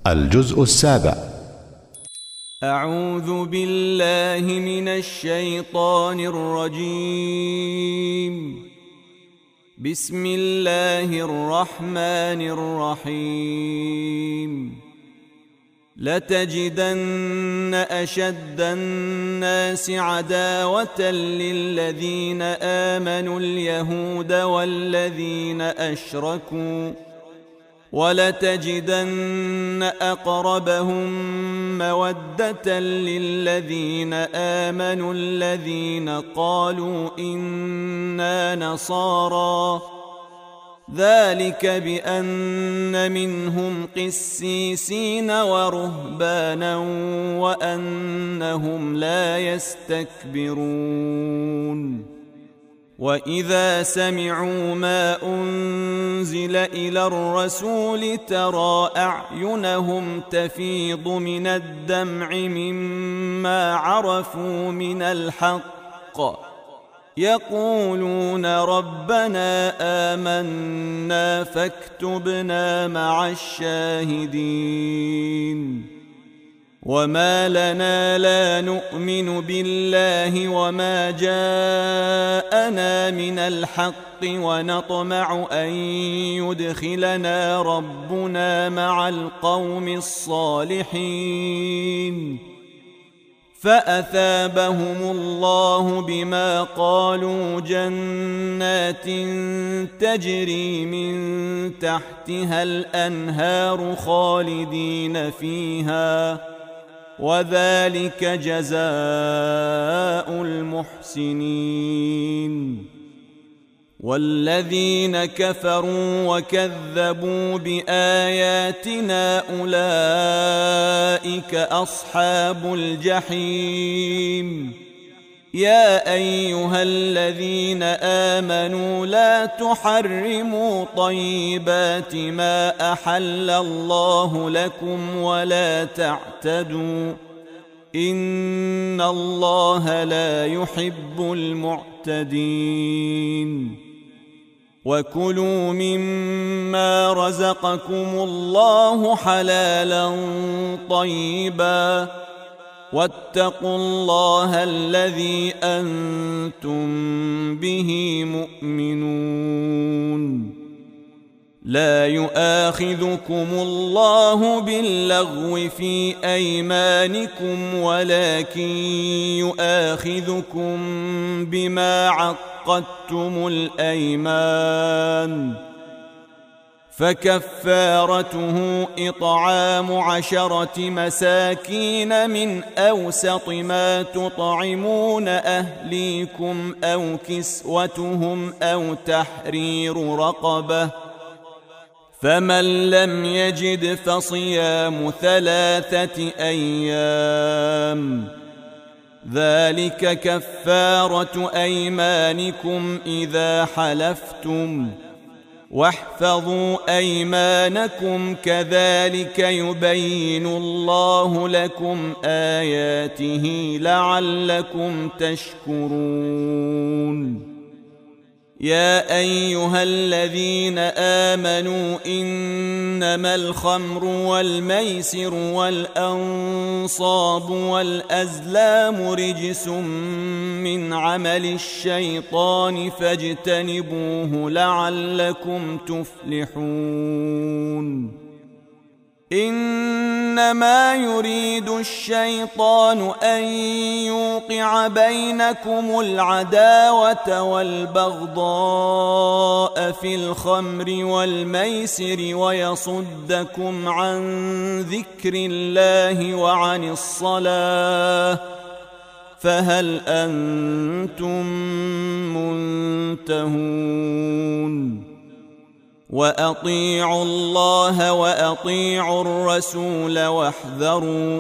الجزء السابع. أعوذ بالله من الشيطان الرجيم. بسم الله الرحمن الرحيم. لتجدن أشد الناس عداوة للذين آمنوا اليهود والذين أشركوا، ولتجدن أقربهم مودة للذين آمنوا الذين قالوا إنا نصارى، ذلك بأن منهم قسيسين ورهبانا وأنهم لا يستكبرون. وإذا سمعوا ما أنزل إلى الرسول ترى أعينهم تفيض من الدمع مما عرفوا من الحق، يقولون ربنا آمنا فاكتبنا مع الشاهدين. وما لنا لا نؤمن بالله وما جاءنا من الحق ونطمع أن يدخلنا ربنا مع القوم الصالحين، فأثابهم الله بما قالوا جنات تجري من تحتها الأنهار خالدين فيها، وذلك جزاء المحسنين. والذين كفروا وكذبوا بآياتنا أولئك أصحاب الجحيم. يا أيها الذين آمنوا لا تحرموا طيبات ما أحل الله لكم ولا تعتدوا، إن الله لا يحب المعتدين. وكلوا مما رزقكم الله حلالا طيبا، واتقوا الله الذي أنتم به مؤمنون. لا يؤاخذكم الله باللغو في أيمانكم ولكن يؤاخذكم بما عقدتم الأيمان، فكفارته إطعام 10 مساكين من أوسط ما تطعمون أهليكم أو كسوتهم أو تحرير رقبة، فمن لم يجد فصيام 3 أيام، ذلك كفارة أيمانكم إذا حلفتم، واحفظوا أيمانكم كذلك يبين الله لكم آياته لعلكم تشكرون. يا أيها الذين آمنوا إنما الخمر والميسر والأنصاب والأزلام رجس من عمل الشيطان فاجتنبوه لعلكم تفلحون. إنما يريد الشيطان أن يوقع بينكم العداوة والبغضاء في الخمر والميسر ويصدكم عن ذكر الله وعن الصلاة، فهل أنتم منتهون؟ وأطيعوا الله وأطيعوا الرسول واحذروا،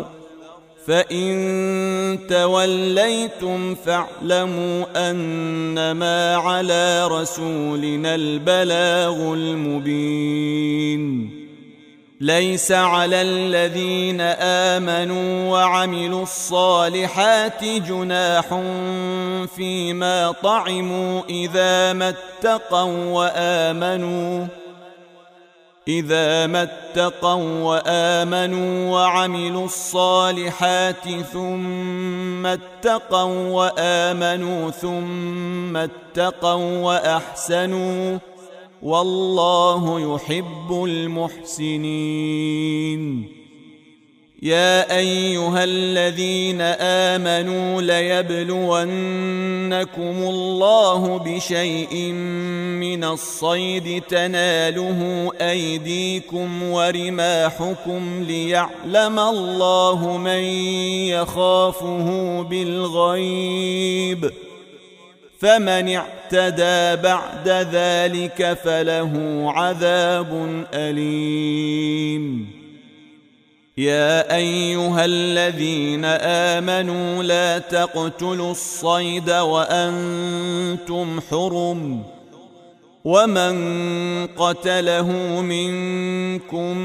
فإن توليتم فاعلموا أنما على رسولنا البلاغ المبين. ليس على الذين آمنوا وعملوا الصالحات جناح فيما طعموا إذا ما اتقوا وآمنوا، إذا ما اتقوا وآمنوا وعملوا الصالحات ثم اتقوا وآمنوا ثم اتقوا وأحسنوا والله يحب المحسنين. يا أيها الذين آمنوا ليبلونكم الله بشيء من الصيد تناله أيديكم ورماحكم ليعلم الله من يخافه بالغيب، فمن اعتدى بعد ذلك فله عذاب أليم. يا أيها الذين آمنوا لا تقتلوا الصيد وأنتم حرم، ومن قتله منكم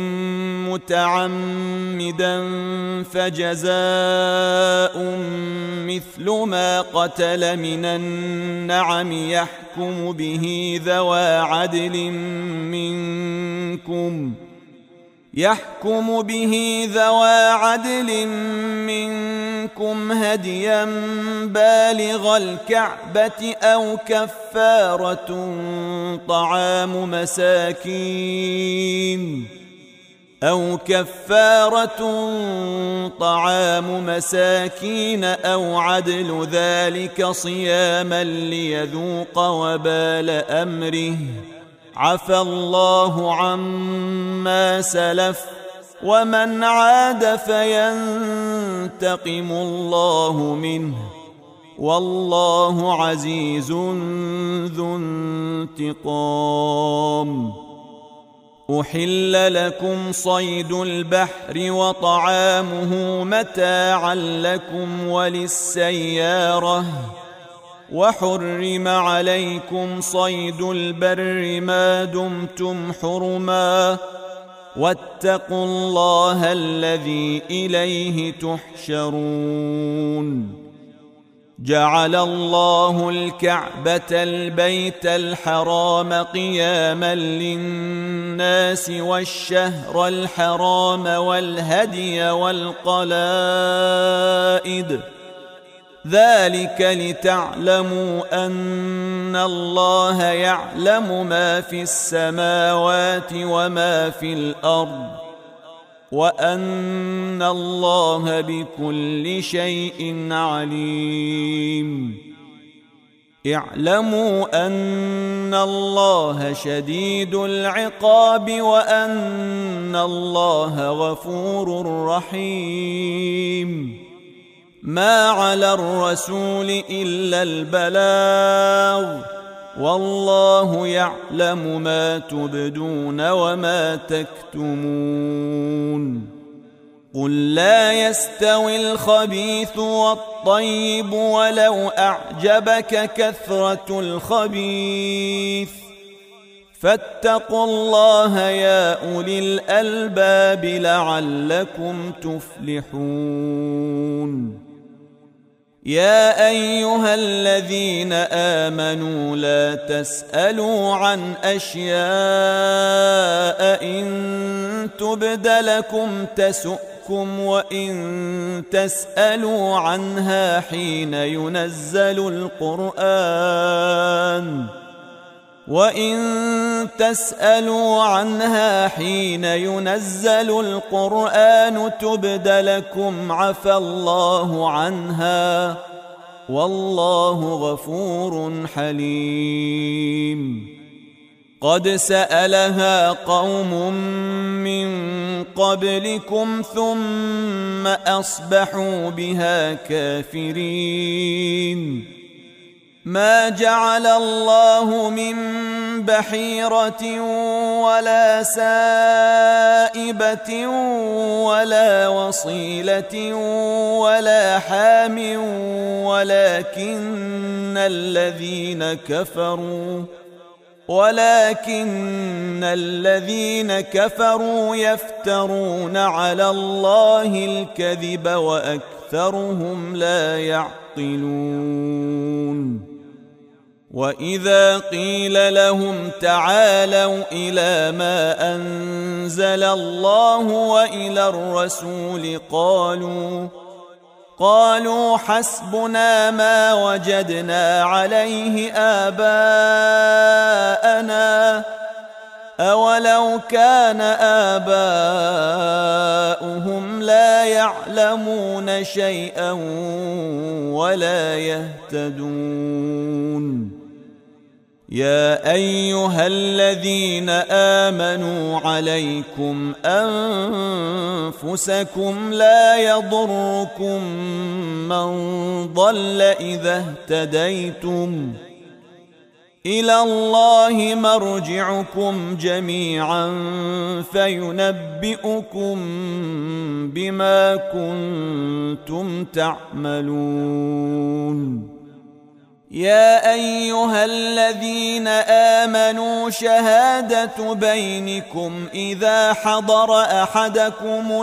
متعمدا فجزاء مثل ما قتل من النعم يحكم به ذوى عدل منكم هديا بالغ الكعبة أو كفارة طعام مساكين أو عدل ذلك صياما ليذوق وبال أمره، عفى الله عما سلف ومن عاد فينتقم الله منه، والله عزيز ذو انتقام. أحل لكم صيد البحر وطعامه متاعا لكم وللسيارة، وحرم عليكم صيد البر ما دمتم حرما، واتقوا الله الذي إليه تحشرون. جعل الله الكعبة البيت الحرام قياما للناس والشهر الحرام والهدي والقلائد، ذلك لتعلموا أن الله يعلم ما في السماوات وما في الأرض، وأن الله بكل شيء عليم. اعلموا أن الله شديد العقاب وأن الله غفور رحيم. ما على الرسول إلا البلاغ، والله يعلم ما تبدون وما تكتمون. قل لا يستوي الخبيث والطيب ولو أعجبك كثرة الخبيث، فاتقوا الله يا أولي الألباب لعلكم تفلحون. يا أيها الذين آمنوا لا تسألوا عن أشياء إن تبد لكم تسؤكم، وإن تسألوا عنها حين ينزل القرآن تبد لكم عفى الله عنها، والله غفور حليم. قد سألها قوم من قبلكم ثم أصبحوا بها كافرين. ما جعل الله من بحيرة ولا سائبة ولا وصيلة ولا حام، ولكن الذين كفروا يفترون على الله الكذب وأكثرهم لا يعقلون. وإذا قيل لهم تعالوا إلى ما أنزل الله وإلى الرسول قالوا حسبنا ما وجدنا عليه آباءنا أولو كان آباؤهم لا يعلمون شيئا ولا يهتدون يا أيها الذين آمنوا عليكم أنفسكم لا يضركم من ضل إذا اهتديتم إلى الله مرجعكم جميعا فينبئكم بما كنتم تعملون يا أيها الذين آمنوا شهادة بينكم إذا حضر أحدكم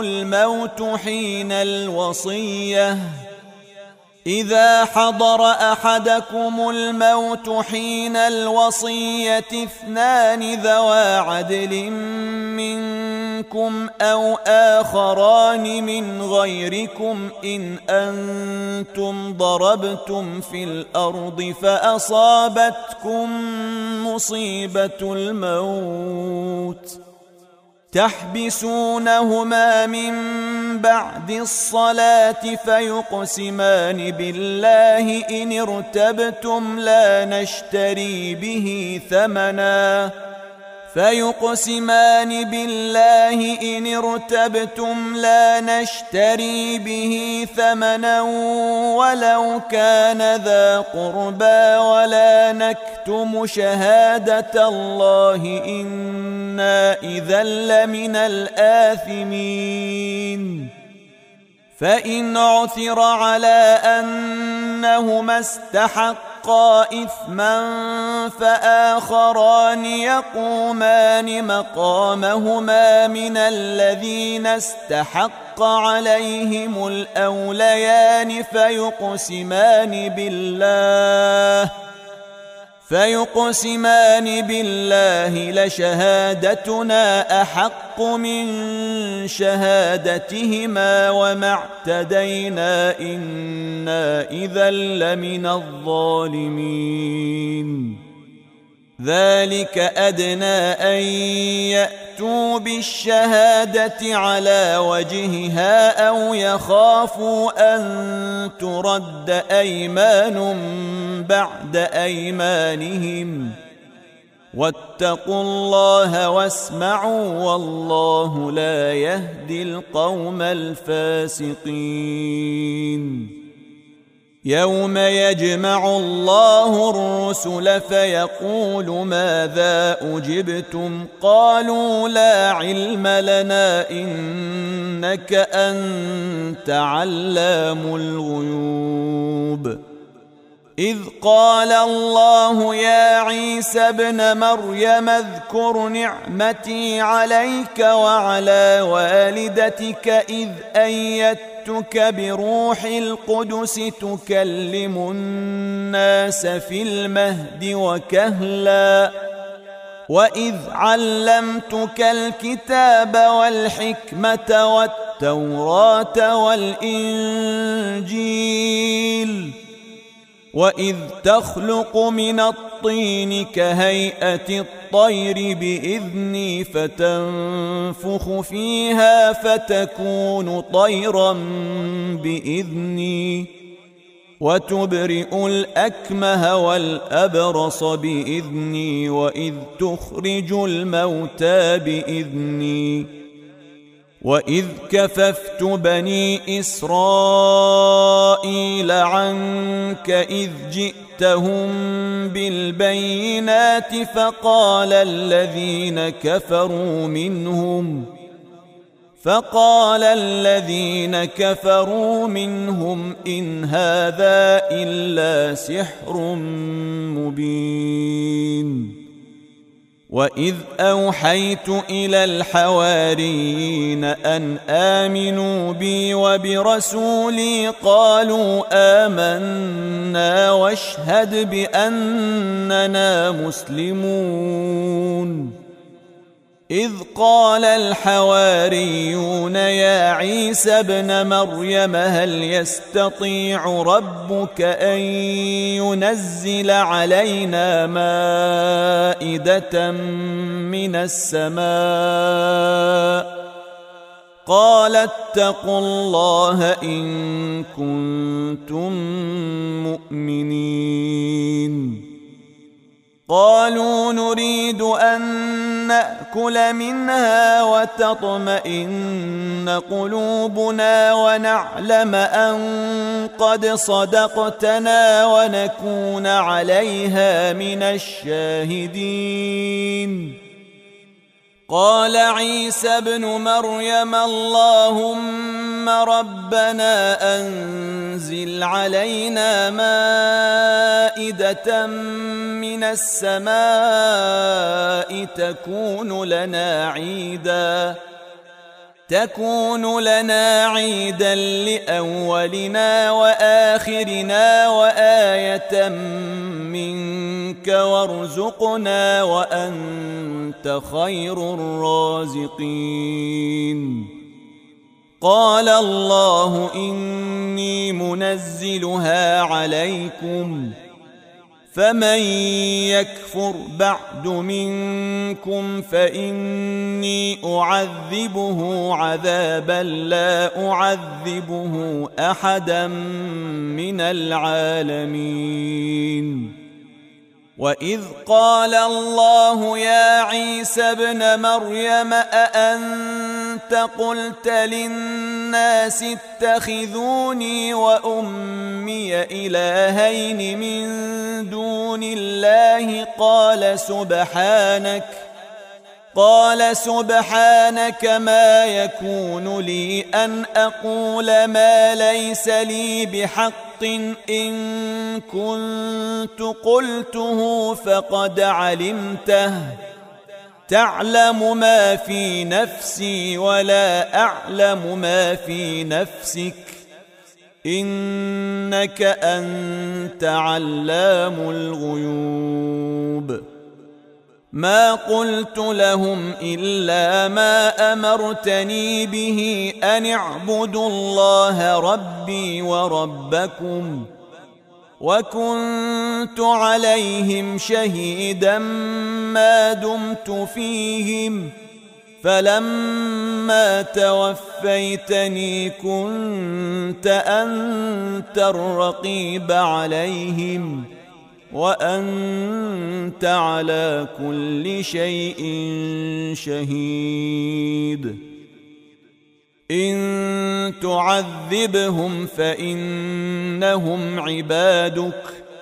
الموت حين الوصية اثنان ذوى عدل منكم أو آخران من غيركم إن أنتم ضربتم في الأرض فأصابتكم مصيبة الموت تحبسونهما من بعد الصلاة فيقسمان بالله إن ارتبتم لا نشتري به ثمنا ولو كان ذا قربى ولا نكتم شهادة الله إنا إذا لمن الآثمين فإن عثر على أنهما استحقا إثما فآخران يقومان مقامهما من الذين استحق عليهم الأوليان فيقسمان بالله لشهادتنا أحق من شهادتهما وما اعتدينا إنا إذا لمن الظالمين ذلك أدنى أن يأتوا بالشهادة على وجهها أو يخافوا أن ترد أيمان بعد أيمانهم واتقوا الله واسمعوا والله لا يهدي القوم الفاسقين يوم يجمع الله الرسل فيقول ماذا أجبتم قالوا لا علم لنا إنك أنت علام الغيوب إذ قال الله يا عيسى ابن مريم اذكر نعمتي عليك وعلى والدتك إذ أيدتك بروح القدس تكلم الناس في المهد وكهلا وإذ علمتك الكتاب والحكمة والتوراة والإنجيل وإذ تخلق من الطين كهيئة الطير بإذني فتنفخ فيها فتكون طيرا بإذني وتبرئ الأكمه والأبرص بإذني وإذ تخرج الموتى بإذني وإذ كففت بني إسرائيل عنك إذ جئتهم بالبينات فقال الذين كفروا منهم إن هذا إلا سحر مبين وإذ أوحيت إلى الحواريين أن آمنوا بي وبرسولي قالوا آمنا واشهد بأننا مسلمون إذ قال الحواريون يا عيسى ابن مريم هل يستطيع ربك أن ينزل علينا مائدة من السماء قال اتقوا الله إن كنتم مؤمنين قالوا نريد أن نأكل منها وتطمئن قلوبنا ونعلم أن قد صدقتنا ونكون عليها من الشاهدين قال عيسى ابن مريم اللهم ربنا أنزل علينا مائدة من السماء تكون لنا عيدا لأولنا وآخرنا وآية منك وارزقنا وأنت خير الرازقين قال الله إني منزلها عليكم فمن يكفر بعد منكم فإني أعذبه عذابا لا أعذبه أحدا من العالمين وإذ قال الله يا عيسى ابن مريم أأنت قلت للناس اتخذوني وأمي إلهين من دون الله قال سبحانك ما يكون لي أن أقول ما ليس لي بحق إن كنت قلته فقد علمته تعلم ما في نفسي ولا أعلم ما في نفسك إنك أنت علام الغيوب ما قلت لهم إلا ما أمرتني به أن اعبدوا الله ربي وربكم وكنت عليهم شهيدا ما دمت فيهم فلما توفيتني كنت أنت الرقيب عليهم وأنت على كل شيء شهيد إن تعذبهم فإنهم عبادك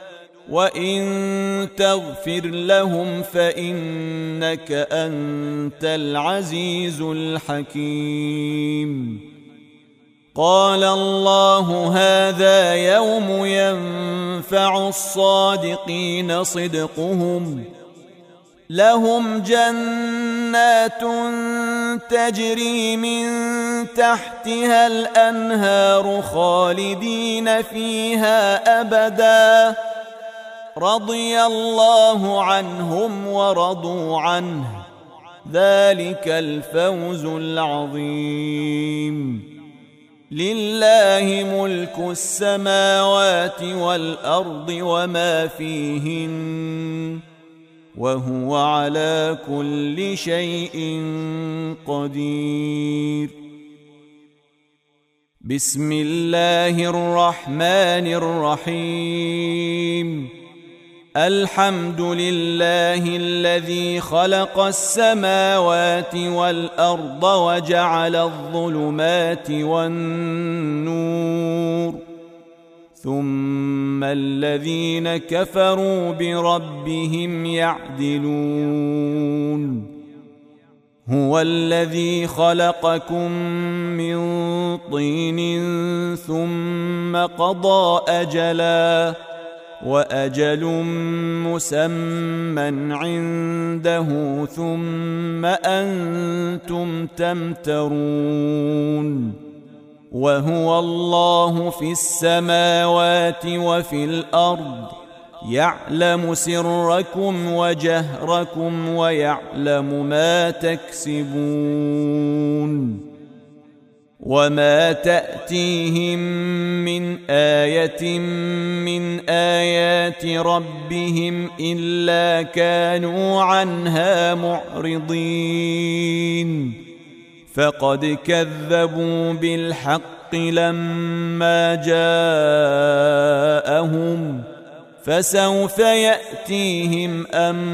وإن تغفر لهم فإنك أنت العزيز الحكيم قال الله هذا يوم ينفع الصادقين صدقهم لهم جنات تجري من تحتها الأنهار خالدين فيها أبدا رضي الله عنهم ورضوا عنه ذلك الفوز العظيم لله ملك السماوات والأرض وما فيهن وهو على كل شيء قدير بسم الله الرحمن الرحيم الحمد لله الذي خلق السماوات والأرض وجعل الظلمات والنور ثم الذين كفروا بربهم يعدلون هو الذي خلقكم من طين ثم قضى أجلا وأجل مسمى عنده ثم أنتم تمترون وهو الله في السماوات وفي الأرض يعلم سركم وجهركم ويعلم ما تكسبون وما تأتيهم من آية من آيات ربهم إلا كانوا عنها معرضين فقد كذبوا بالحق لما جاءهم فسوف يأتيهم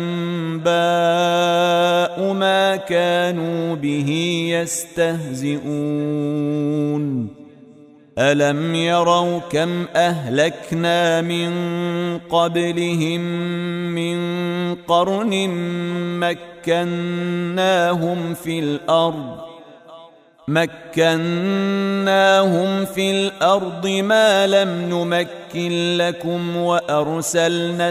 أنباء ما كانوا به يستهزئون ألم يروا كم أهلكنا من قبلهم من قرن مكناهم في الأرض ما لم نمكن لكم وأرسلنا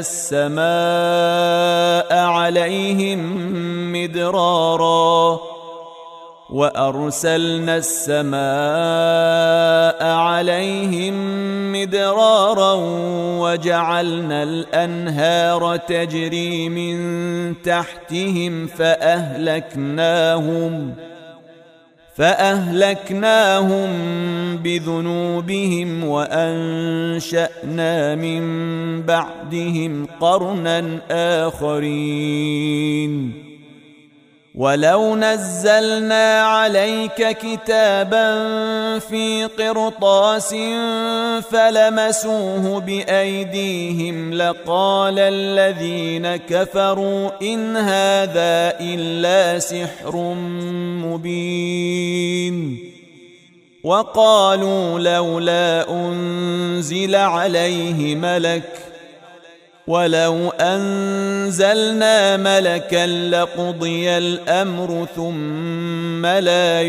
السماء عليهم مدرارا وجعلنا الأنهار تجري من تحتهم فأهلكناهم بذنوبهم وأنشأنا من بعدهم قرنا آخرين ولو نزلنا عليك كتابا في قرطاس فلمسوه بأيديهم لقال الذين كفروا إن هذا إلا سحر مبين وقالوا لولا أنزل عليه ملك ولو أنزلنا ملكا لقضي الأمر ثم لا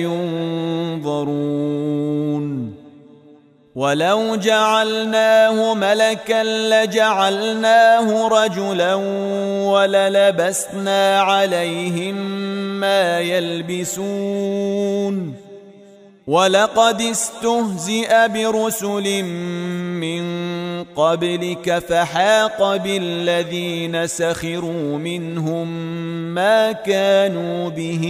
ينظرون ولو جعلناه ملكا لجعلناه رجلا وللبسنا عليهم ما يلبسون ولقد استهزئ برسل من قبلك فحاق بالذين سخروا منهم ما كانوا به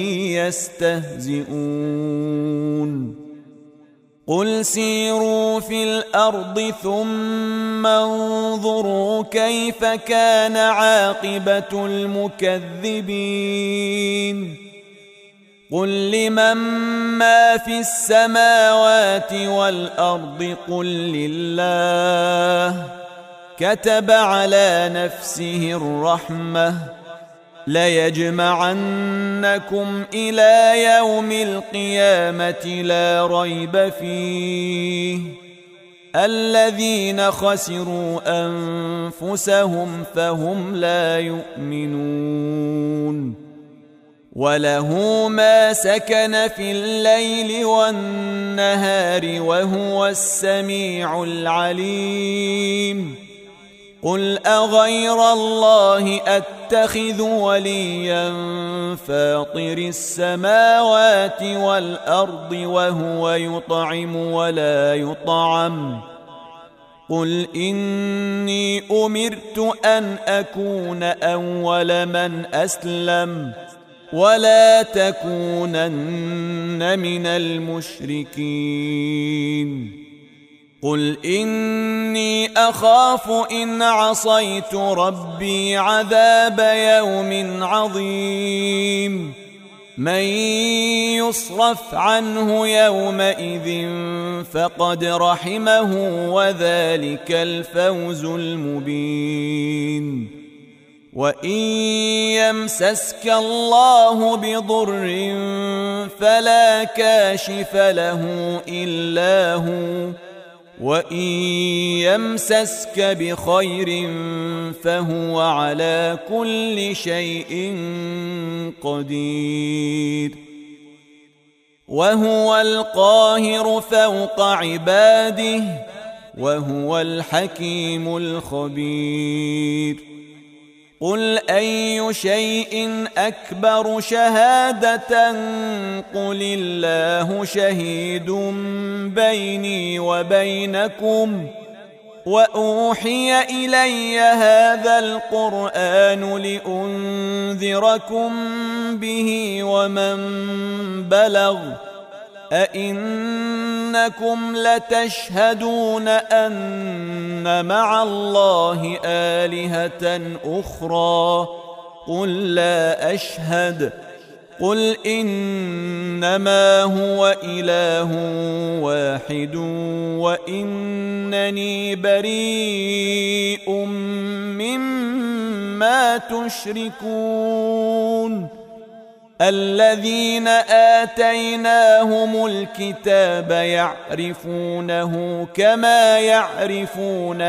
يستهزئون قل سيروا في الأرض ثم انظروا كيف كان عاقبة المكذبين قل لمن ما في السماوات والأرض قل لله كتب على نفسه الرحمة ليجمعنكم إلى يوم القيامة لا ريب فيه الذين خسروا أنفسهم فهم لا يؤمنون وله ما سكن في الليل والنهار وهو السميع العليم قل أغير الله أتخذ وليا فاطر السماوات والأرض وهو يطعم ولا يطعم قل إني أمرت أن أكون أول من أسلم ولا تكونن من المشركين قل إني أخاف إن عصيت ربي عذاب يوم عظيم من يصرف عنه يومئذ فقد رحمه وذلك الفوز المبين وإن يمسسك الله بضر فلا كاشف له إلا هو وإن يمسسك بخير فهو على كل شيء قدير وهو القاهر فوق عباده وهو الحكيم الخبير. قل أي شيء أكبر شهادة قل الله شهيد بيني وبينكم وأوحي إلي هذا القرآن لأنذركم به ومن بلغ أئنكم لتشهدون أن مع الله آلهة أخرى قل لا أشهد قل إنما هو إله واحد وإنني بريء مما تشركون. الذين آتيناهم الكتاب يعرفونه كما يعرفون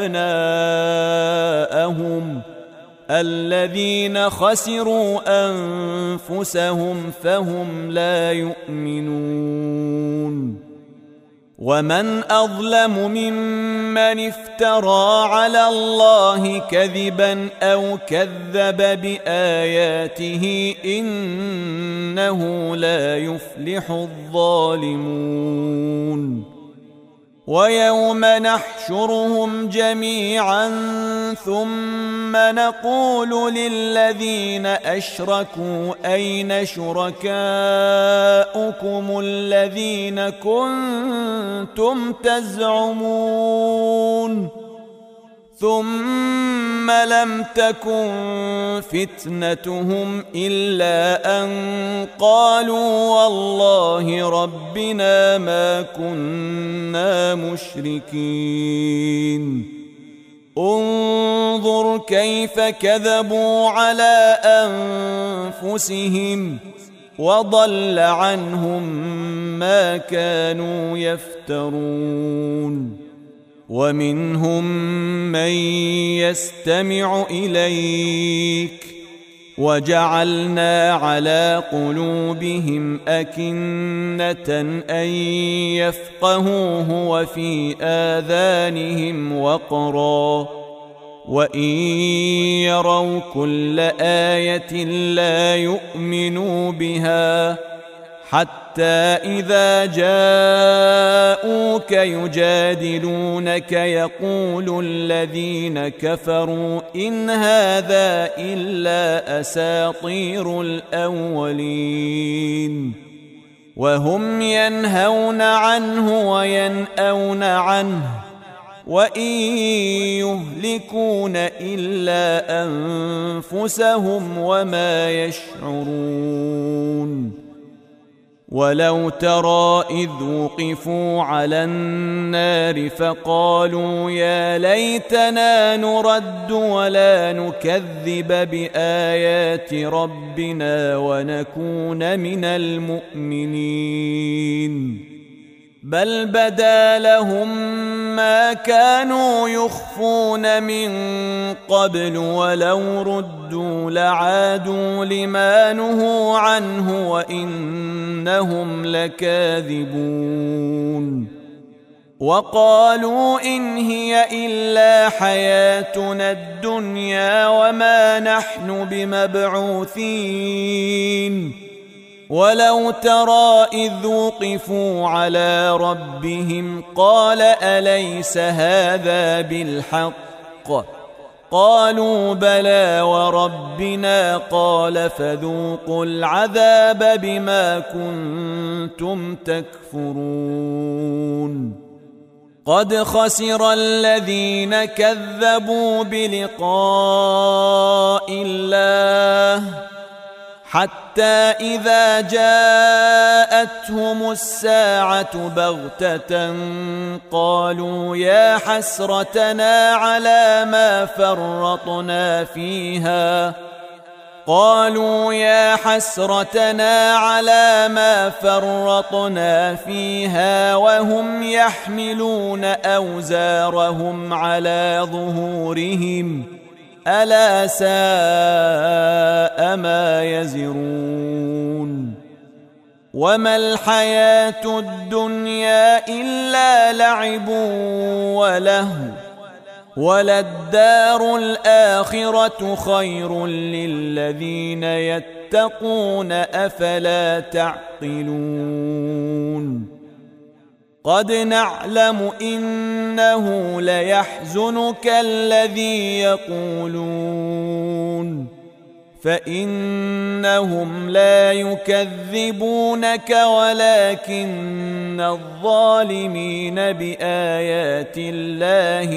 أبناءهم الذين خسروا أنفسهم فهم لا يؤمنون. ومن أظلم ممن افترى على الله كذبا أو كذب بآياته إنه لا يفلح الظالمون. ويوم نحشرهم جميعا ثم نقول للذين أشركوا أين شركاؤكم الذين كنتم تزعمون ثم لم تكن فتنتهم إلا أن قالوا والله ربنا ما كنا مشركين. انظر كيف كذبوا على أنفسهم وضل عنهم ما كانوا يفترون. ومنهم من يستمع إليك وجعلنا على قلوبهم أكنة أن يفقهوه وفي آذانهم وقرا وإن يروا كل آية لا يؤمنوا بها حتى إذا جاءوك يجادلونك يقول الذين كفروا إن هذا إلا أساطير الأولين وهم ينهون عنه وينأون عنه وإن يهلكون إلا أنفسهم وما يشعرون. ولو ترى إذ وقفوا على النار فقالوا يا ليتنا نرد ولا نكذب بآيات ربنا ونكون من المؤمنين بل بدا لهم ما كانوا يخفون من قبل ولو ردوا لعادوا لما نهوا عنه وإنهم لكاذبون. وقالوا إن هي إلا حياتنا الدنيا وما نحن بمبعوثين. ولو ترى إذ وقفوا على ربهم قال أليس هذا بالحق قالوا بلى وربنا قال فذوقوا العذاب بما كنتم تكفرون. قد خسر الذين كذبوا بلقاء الله حتى إذا جاءتهم الساعة بغتة قالوا يا حسرتنا على ما فرطنا فيها وهم يحملون أوزارهم على ظهورهم ألا ساء ما يزرون. وما الحياة الدنيا إلا لعب ولهو وللدار الآخرة خير للذين يتقون أفلا تعقلون قد نعلم إنه ليحزنك الذي يقولون فإنهم لا يكذبونك ولكن الظالمين بآيات الله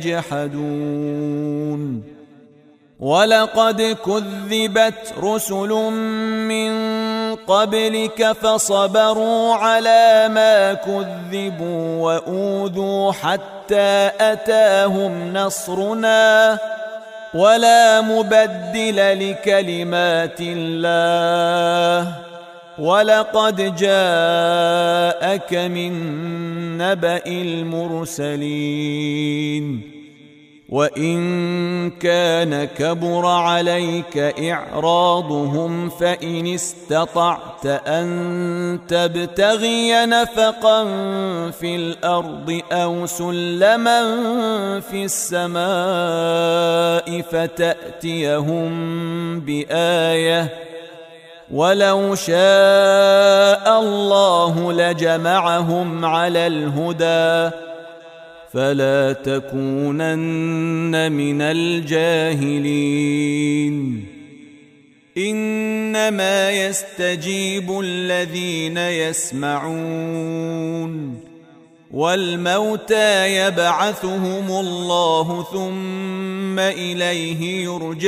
يجحدون ولقد كذبت رسل من قبلك فصبروا على ما كذبوا وأوذوا حتى أتاهم نصرنا ولا مبدل لكلمات الله ولقد جاءك من نبأ المرسلين وإن كان كبر عليك إعراضهم فإن استطعت أن تبتغي نفقا في الأرض أو سلما في السماء فتأتيهم بآية ولو شاء الله لجمعهم على الهدى فلا تكونن من الجاهلين إنما يستجيب الذين يسمعون والموتى يبعثهم الله ثم إليه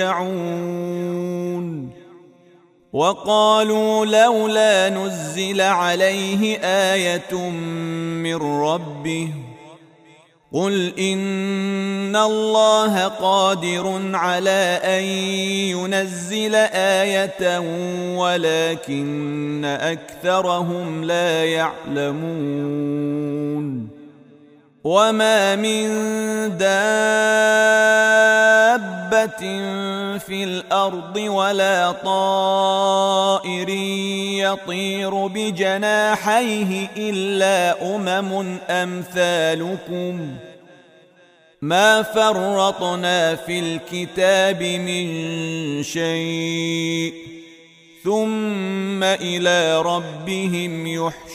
يرجعون وقالوا لولا نزل عليه آية من ربه قل إن الله قادر على أن ينزل آية ولكن أكثرهم لا يعلمون وما من دابة في الأرض ولا طائر يطير بجناحيه إلا أمثالكم ما فرطنا في الكتاب من شيء ثم إلى ربهم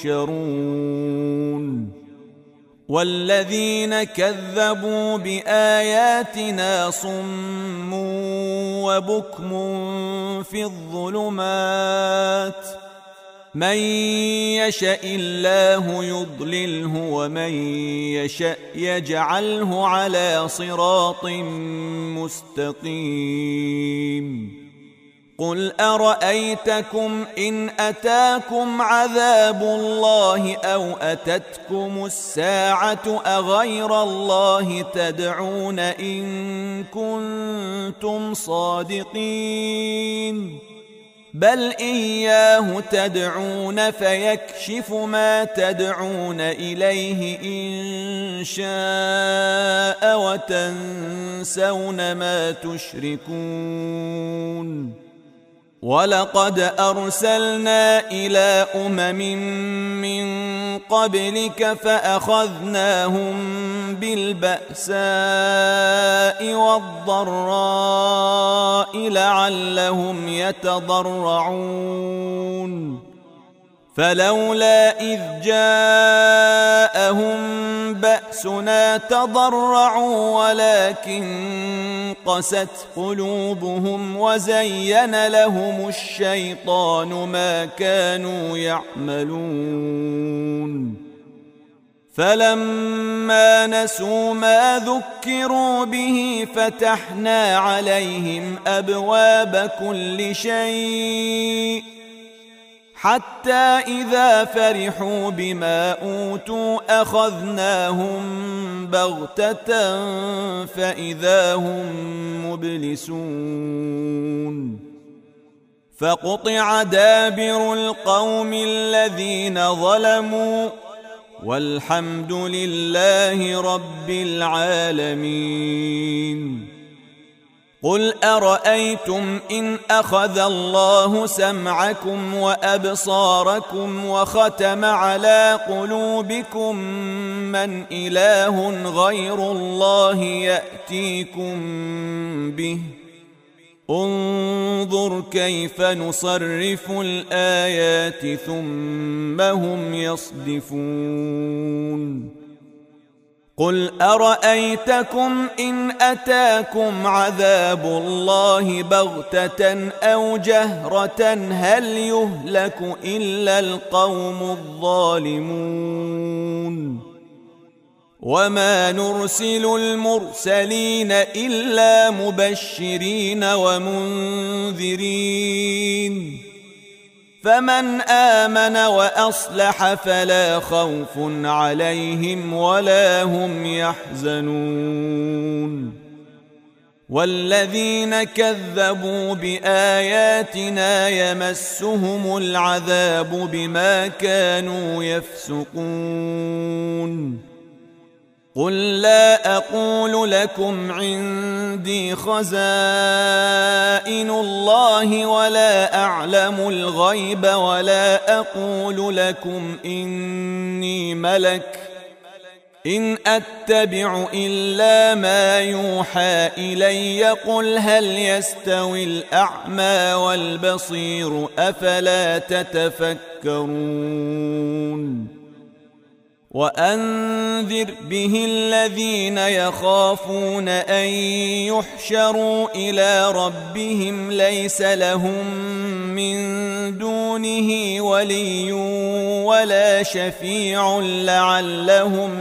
يحشرون والذين كذبوا بآياتنا صم وبكم في الظلمات من يشاء الله يضلله ومن يشاء يجعله على صراط مستقيم قل أرأيتكم إن أتاكم عذاب الله أو أتتكم الساعة أغير الله تدعون إن كنتم صادقين بل إياه تدعون فيكشف ما تدعون إليه إن شاء وتنسون ما تشركون ولقد أرسلنا إلى من قبلك فأخذناهم بالبأساء والضراء لعلهم يتضرعون فلولا إذ جاءهم بأسنا تضرعوا ولكن قست قلوبهم وزين لهم الشيطان ما كانوا يعملون فلما نسوا ما ذكروا به فتحنا عليهم أبواب كل شيء حتى إذا فرحوا بما أوتوا أخذناهم بغتة فإذا هم مبلسون فقطع دابر القوم الذين ظلموا والحمد لله رب العالمين قل أرأيتم إن أخذ الله سمعكم وأبصاركم وختم على قلوبكم من إله غير الله يأتيكم به انظر كيف نصرف الآيات ثم هم يصدفون قل أرأيتكم إن أتاكم عذاب الله بغتة أو جهرة هل يهلك إلا القوم الظالمون وما نرسل المرسلين إلا مبشرين ومنذرين فمن آمن وأصلح فلا خوف عليهم ولا هم يحزنون والذين كذبوا بآياتنا يمسهم العذاب بما كانوا يفسقون قل لا أقول لكم عندي خزائن الله ولا أعلم الغيب ولا أقول لكم إني ملك إن أتبع إلا ما يوحى إلي قل هل يستوي الأعمى والبصير أفلا تتفكرون وأنذر به الذين يخافون أن يحشروا إلى ربهم ليس لهم من دونه ولي ولا شفيع لعلهم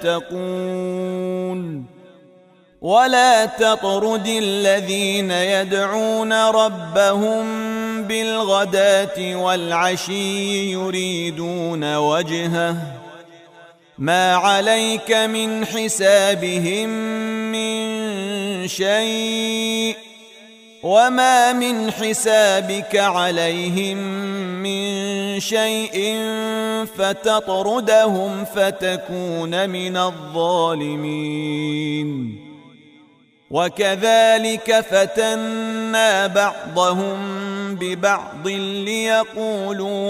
يتقون ولا تطرد الذين يدعون ربهم بالغداة والعشي يريدون وجهه ما عليك من حسابهم من شيء وما من حسابك عليهم من شيء فتطردهم فتكون من الظالمين وكذلك فتنا بعضهم ببعض ليقولوا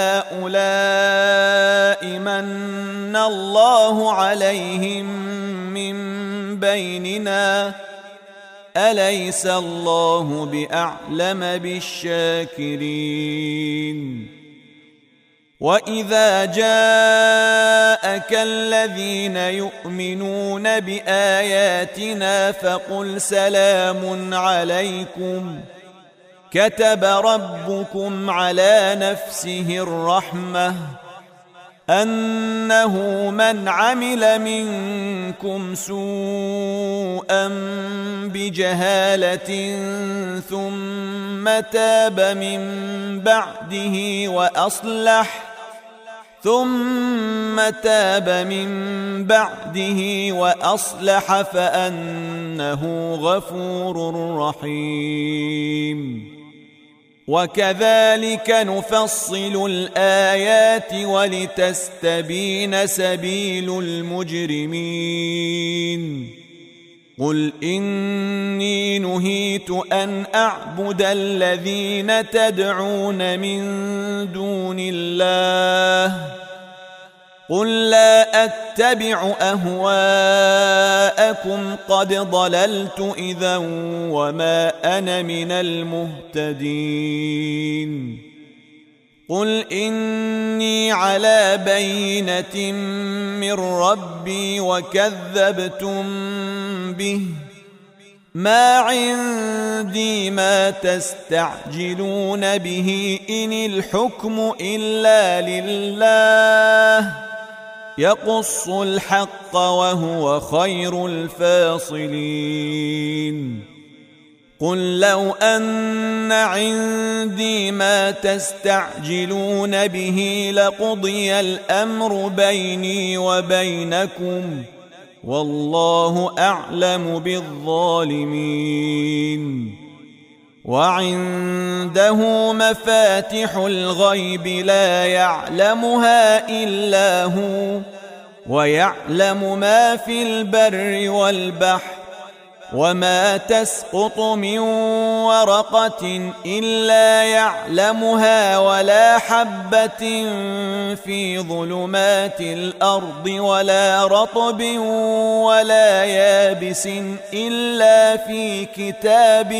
أهؤلاء من الله عليهم من بيننا أليس الله بأعلم بالشاكرين وإذا جاءك الذين يؤمنون بآياتنا فقل سلام عليكم كتب ربكم على نفسه الرحمة أنه من عمل منكم سوءا بجهالة ثم تاب من بعده وأصلح فأنه غفور رحيم وكذلك نفصل الآيات ولتستبين سبيل المجرمين قل إني نهيت أن أعبد الذين تدعون من دون الله قل لا أتبع أهواءكم قد ضللت إذا وما أنا من المهتدين قل إني على بينة من ربي وكذبتم به ما عندي ما تستعجلون به إن الحكم إلا لله يقص الحق وهو خير الفاصلين قل لو أن عندي ما تستعجلون به لقضي الأمر بيني وبينكم والله أعلم بالظالمين وعنده مفاتح الغيب لا يعلمها إلا هو ويعلم ما في البر والبحر وما تسقط من ورقة إلا يعلمها ولا حبة في ظلمات الأرض ولا رطب ولا يابس إلا في كتاب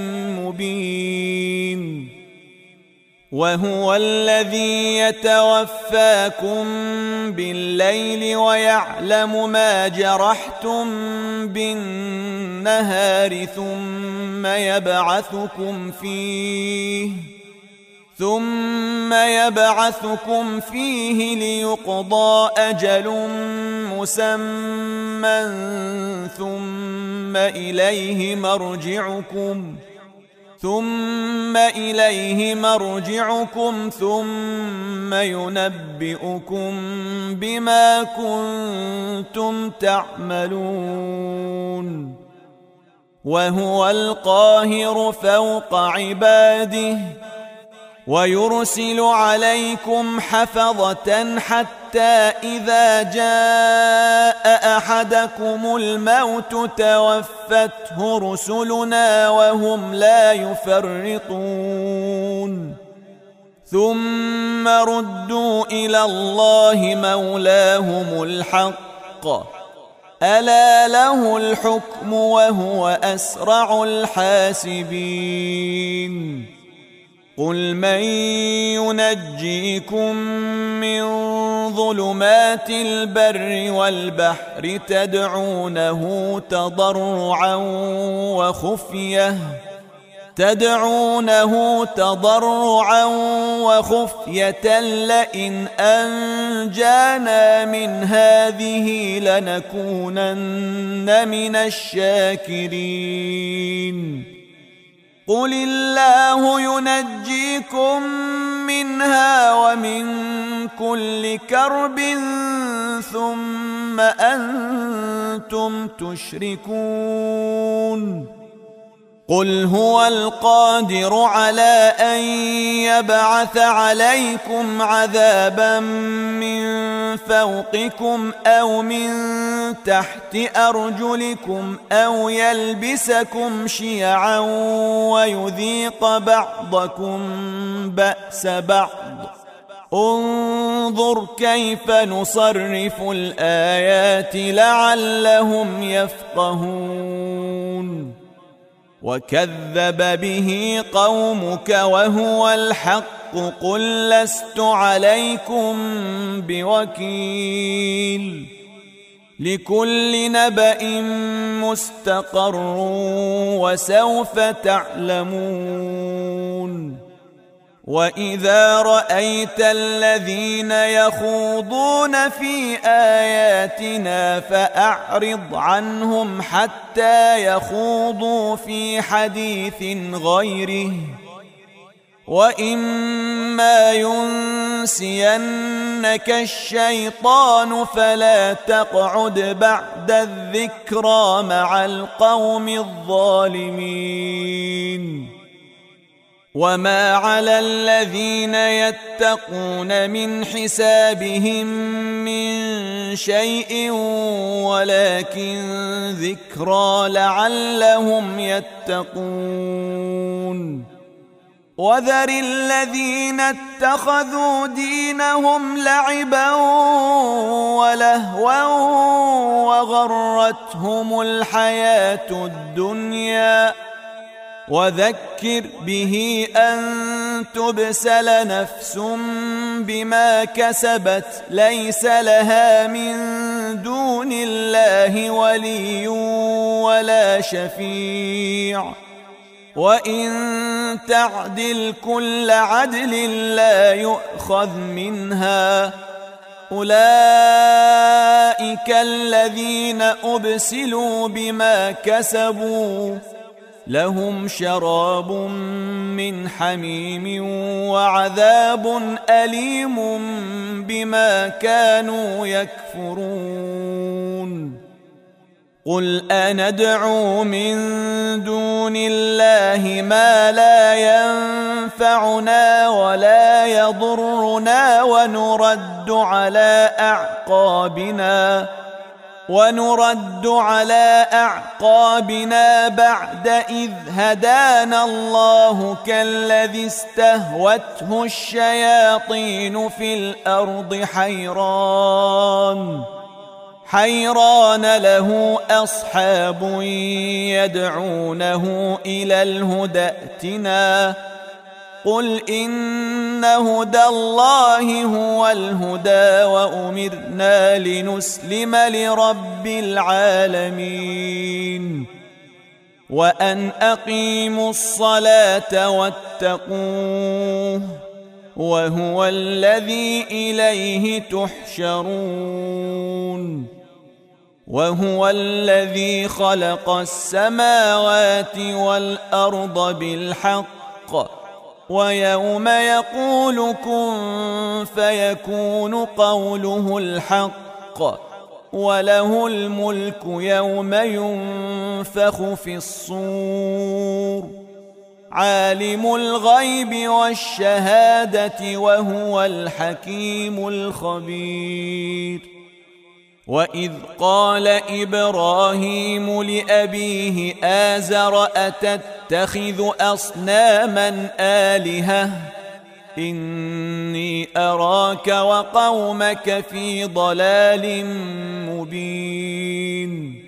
مبين وهو الذي يتوفاكم بالليل ويعلم ما جرحتم بالنهار ثم يبعثكم فيه ليقضى أجل مسمى ثم إليه مرجعكم ثم ينبئكم بما كنتم تعملون وهو القاهر فوق عباده ويرسل عليكم حفظة حتى إذا جاء أحدكم الموت توفته رسلنا وهم لا يفرطون ثم ردوا إلى الله مولاهم الحق ألا له الحكم وهو أسرع الحاسبين قل من ينجيكم من ظلمات البر والبحر تدعونه تضرعا وخفية لئن أنجانا من هذه لنكونن من الشاكرين قل الله ينجيكم منها ومن كل كرب ثم أنتم تشركون قل هو القادر على أن يبعث عليكم عذابا من فوقكم أو من تحت أرجلكم أو يلبسكم شيعا ويذيق بعضكم بأس بعض انظر كيف نصرف الآيات لعلهم يفقهون وكذب به قومك وهو الحق قل لست عليكم بوكيل لكل نبأ مستقر وسوف تعلمون وإذا رأيت الذين يخوضون في آياتنا فأعرض عنهم حتى يخوضوا في حديث غيره وإما ينسينك الشيطان فلا تقعد بعد الذكرى مع القوم الظالمين وما على الذين يتقون من حسابهم من شيء ولكن ذكرى لعلهم يتقون وذر الذين اتخذوا دينهم لعبا ولهوا وغرتهم الحياة الدنيا وذكر به أن تبسل نفس بما كسبت ليس لها من دون الله ولي ولا شفيع وإن تعدل كل عدل لا يؤخذ منها أولئك الذين أبسلوا بما كسبوا لهم شراب من حميم وعذاب أليم بما كانوا يكفرون قل أندعو من دون الله ما لا ينفعنا ولا يضرنا ونرد على أعقابنا ونرد على أعقابنا بعد إذ هدانا الله كالذي استهوته الشياطين في الأرض حيران له أصحاب يدعونه إلى الهدى ائتنا قل إن هدى الله هو الهدى وأمرنا لنسلم لرب العالمين وأن أقيموا الصلاة واتقوه وهو الذي إليه تحشرون وهو الذي خلق السماوات والأرض بالحق ويوم يقول كن فيكون قوله الحق وله الملك يوم ينفخ في الصور عالم الغيب والشهادة وهو الحكيم الخبير وإذ قال إبراهيم لأبيه آزر أتتخذ أصناما آلهة إني أراك وقومك في ضلال مبين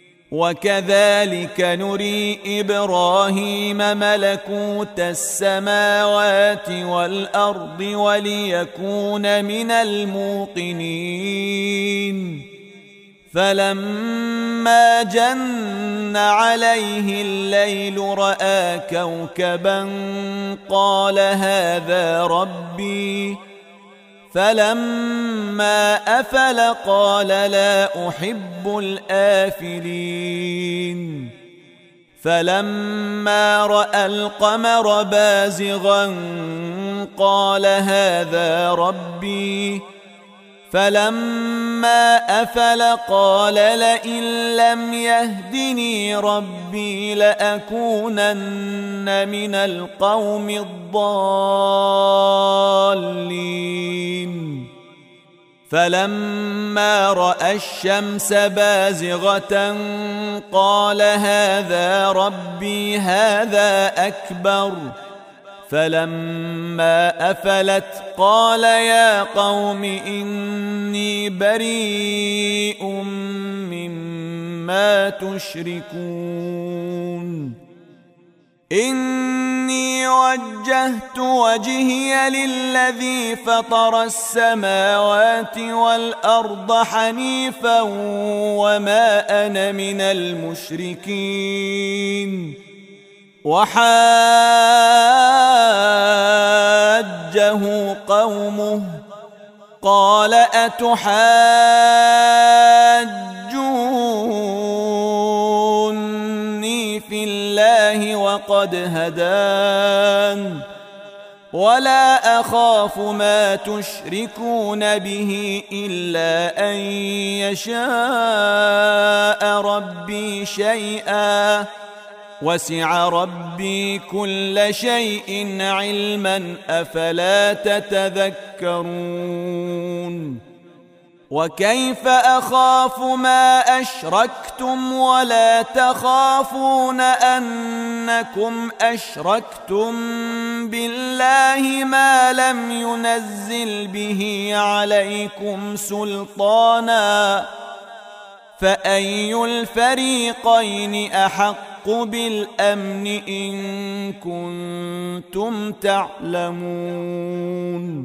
وكذلك نري إبراهيم ملكوت السماوات والأرض وليكون من الموقنين فلما جن عليه الليل رأى كوكبا قال هذا ربي فلما أفل قال لا أحب الآفلين فلما رأى القمر بازغا قال هذا ربي فلما أفل قال لئن لم يهدني ربي لأكونن من القوم الضالين فلما رأى الشمس بازغة قال هذا ربي هذا أكبر فلما أفلت قال يا قوم إني بريء مما تشركون إني وجهت وجهي للذي فطر السماوات والأرض حنيفا وما أنا من المشركين وحاجه قومه قال أتحاجوني في الله وقد هدان ولا أخاف ما تشركون به إلا أن يشاء ربي شيئا وسع ربي كل شيء علما أفلا تتذكرون وكيف أخاف ما أشركتم ولا تخافون أنكم أشركتم بالله ما لم ينزل به عليكم سلطانا فأي الفريقين أحق بالأمن إن كنتم تعلمون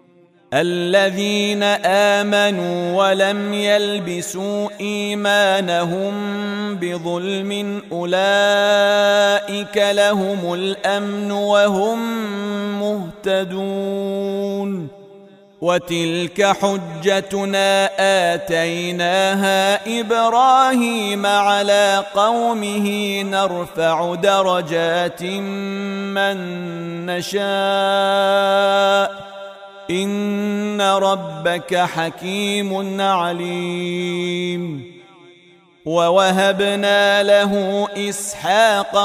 الذين آمنوا ولم يلبسوا إيمانهم بظلم أولئك لهم الأمن وهم مهتدون وتلك حجتنا آتيناها إبراهيم على قومه نرفع درجات من نشاء إن ربك حكيم عليم ووهبنا له إسحاق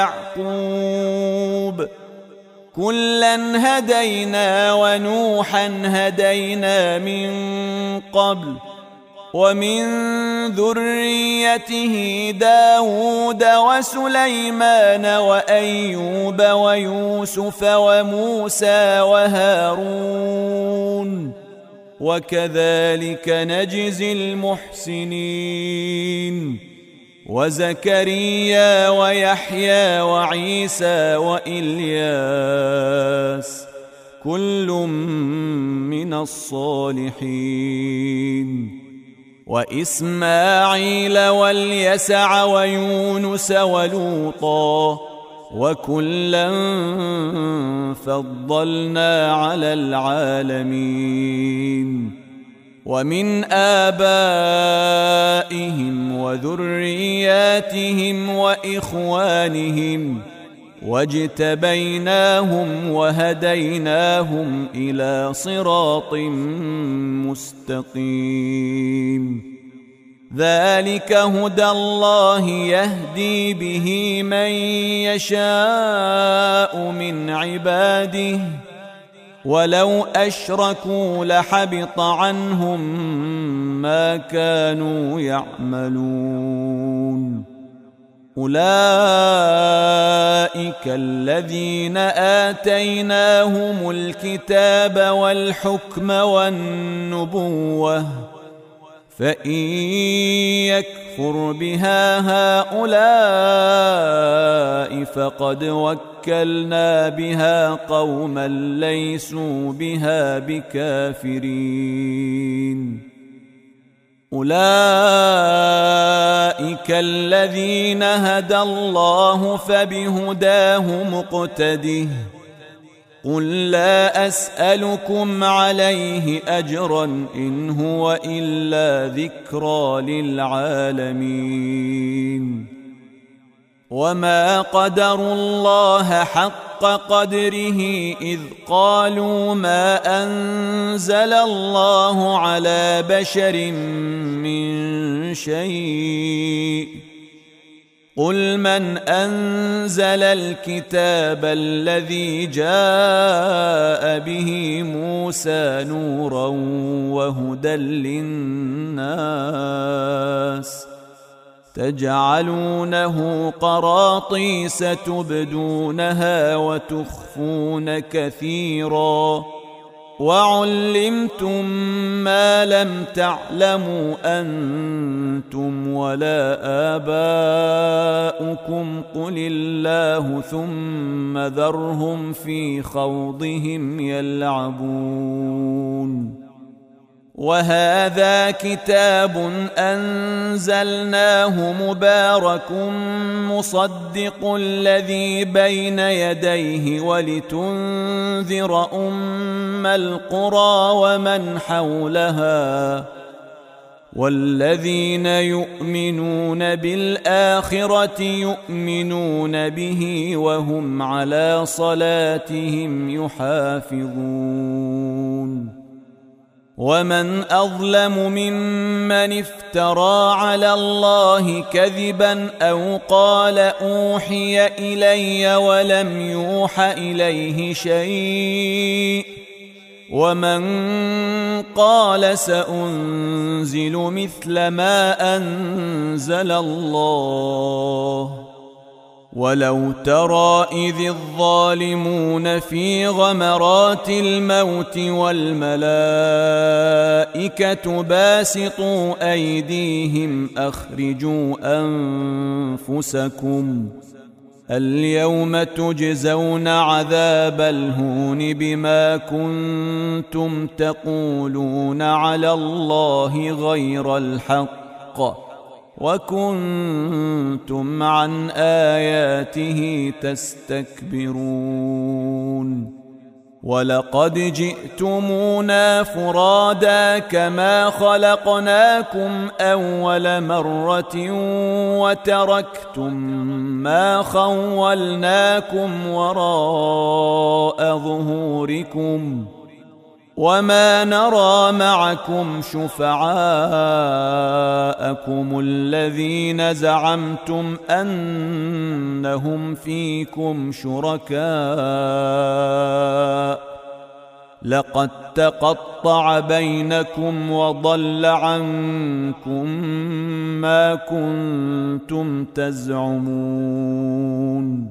ويعقوب كلا هدينا ونوحا هدينا من قبل ومن ذريته داود وسليمان وأيوب ويوسف وموسى وهارون وكذلك نجزي المحسنين وزكريا ويحيى وعيسى وإلياس كل من الصالحين وإسماعيل واليسع ويونس ولوطا وكلا فضلنا على العالمين ومن آبائهم وذرياتهم وإخوانهم واجتبيناهم وهديناهم إلى صراط مستقيم ذلك هدى الله يهدي به من يشاء من عباده ولو أشركوا لحبط عنهم ما كانوا يعملون أولئك الذين آتيناهم الكتاب والحكم والنبوة فإن يكفر بها هؤلاء فقد وكلنا بها قوما ليسوا بها بكافرين أولئك الذين هدى الله فبهداه مقتده قل لا أسألكم عليه أجرا إن هو إلا ذكرى للعالمين وما قدروا الله حق قدره إذ قالوا ما أنزل الله على بشر من شيء قل من أنزل الكتاب الذي جاء به موسى نورا وهدى للناس تجعلونه قراطيس تبدونها وتخفون كثيرا وعلمتم ما لم تعلموا أنتم ولا آباؤكم قل الله ثم ذرهم في خوضهم يلعبون وهذا كتاب أنزلناه مبارك مصدق الذي بين يديه ولتنذر أم القرى ومن حولها والذين يؤمنون بالآخرة يؤمنون به وهم على صلاتهم يحافظون ومن أظلم ممن افترى على الله كذبا أو قال أوحي إلي ولم يوح إليه شيء ومن قال سأنزل مثل ما أنزل الله ولو ترى إذ الظالمون في غمرات الموت والملائكة باسطوا أيديهم أخرجوا أنفسكم اليوم تجزون عذاب الهون بما كنتم تقولون على الله غير الحق وكنتم عن آياته تستكبرون ولقد جئتمونا فرادا كما خلقناكم أول مرة وتركتم ما خولناكم وراء ظهوركم وما نرى معكم شفعاءكم الذين زعمتم أنهم فيكم شركاء لقد تقطع بينكم وضل عنكم ما كنتم تزعمون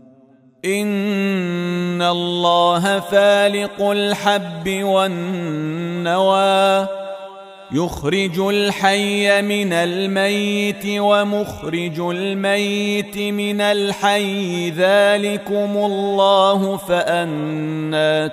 إن الله فالق الحب والنوى يخرج الحي من الميت ومخرج الميت من الحي ذلكم الله فأنى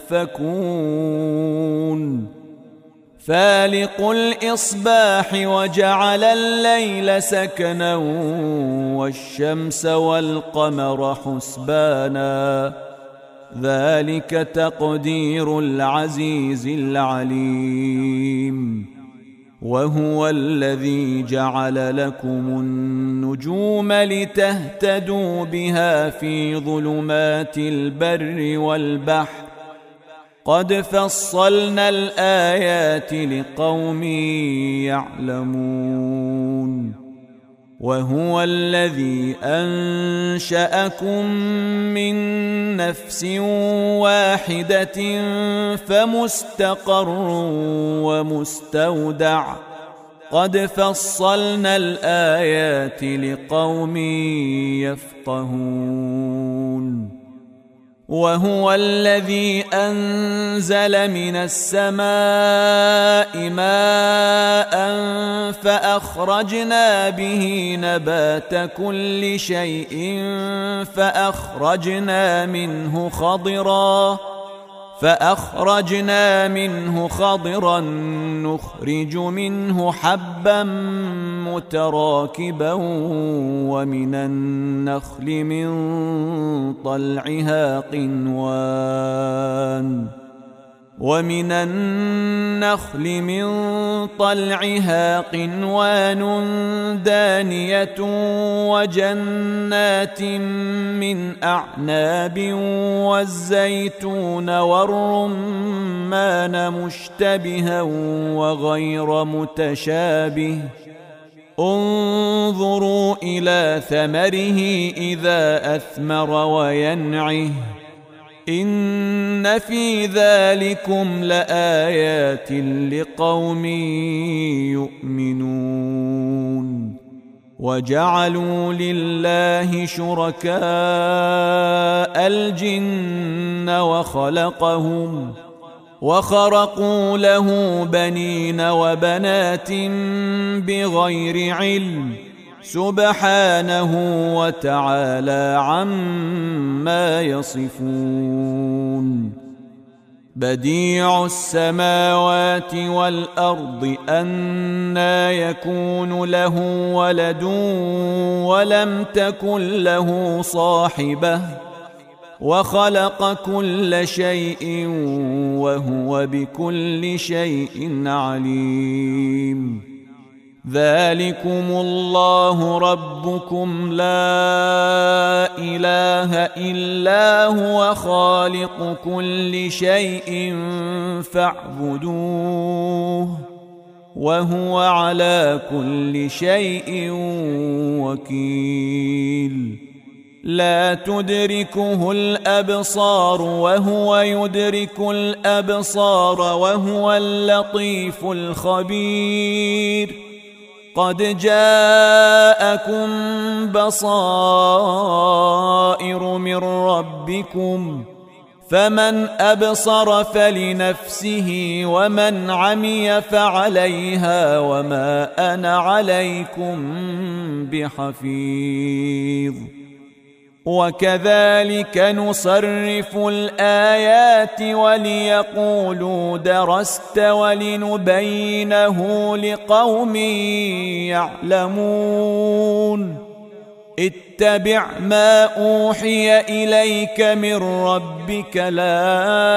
تؤفكون فالق الإصباح وجعل الليل سكنا والشمس والقمر حسبانا ذلك تقدير العزيز العليم وهو الذي جعل لكم النجوم لتهتدوا بها في ظلمات البر والبحر قد فصلنا الآيات لقوم يعلمون وهو الذي أنشأكم من نفس واحدة فمستقر ومستودع قد فصلنا الآيات لقوم يفقهون وهو الذي أنزل من السماء ماء فأخرجنا به نبات كل شيء فأخرجنا منه خضرا نخرج منه حبا متراكبا ومن النخل من طلعها قنوان دانية وجنات من أعناب والزيتون والرمان مشتبها وغير متشابه انظروا إلى ثمره إذا أثمر وينعه إن في ذلكم لآيات لقوم يؤمنون وجعلوا لله شركاء الجن وخرقوا له بنين وبنات بغير علم سبحانه وتعالى عما يصفون بديع السماوات والأرض أنى يكون له ولد ولم تكن له صاحبة وخلق كل شيء وهو بكل شيء عليم ذلكم الله ربكم لا إله إلا هو خالق كل شيء فاعبدوه وهو على كل شيء وكيل لا تدركه الأبصار وهو يدرك الأبصار وهو اللطيف الخبير قد جاءكم بصائر من ربكم فمن أبصر فلنفسه ومن عمي فعليها وما أنا عليكم بحفيظ وكذلك نصرف الآيات وليقولوا درست ولنبينه لقوم يعلمون اتبع ما أوحي إليك من ربك لا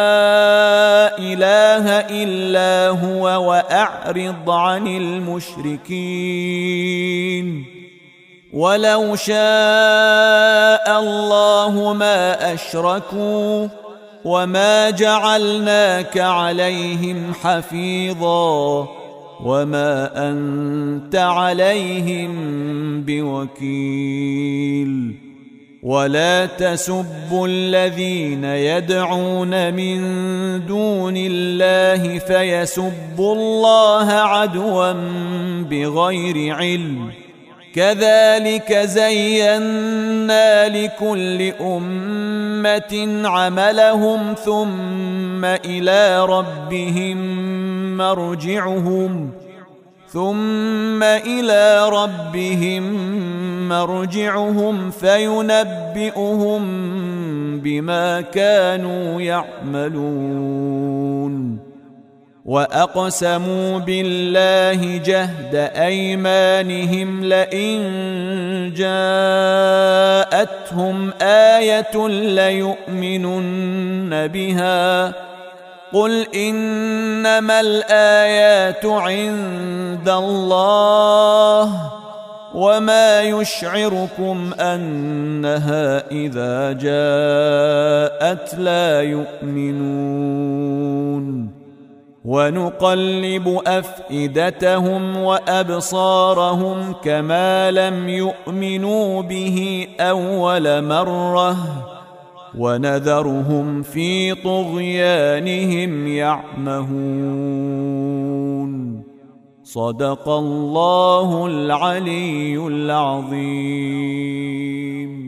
إله إلا هو وأعرض عن المشركين ولو شاء الله ما أشركوا وما جعلناك عليهم حفيظا وما أنت عليهم بوكيل ولا تسبوا الذين يدعون من دون الله فيسبوا الله عدوا بغير علم كذلك زينا لكل أمة عملهم ثم إلى ربهم مرجعهم فينبئهم بما كانوا يعملون وأقسموا بالله جهد أيمانهم لئن جاءتهم آية ليؤمنن بها قل إنما الآيات عند الله وما يشعركم أنها إذا جاءت لا يؤمنون ونقلب أفئدتهم وأبصارهم كما لم يؤمنوا به أول مرة ونذرهم في طغيانهم يعمهون صدق الله العلي العظيم.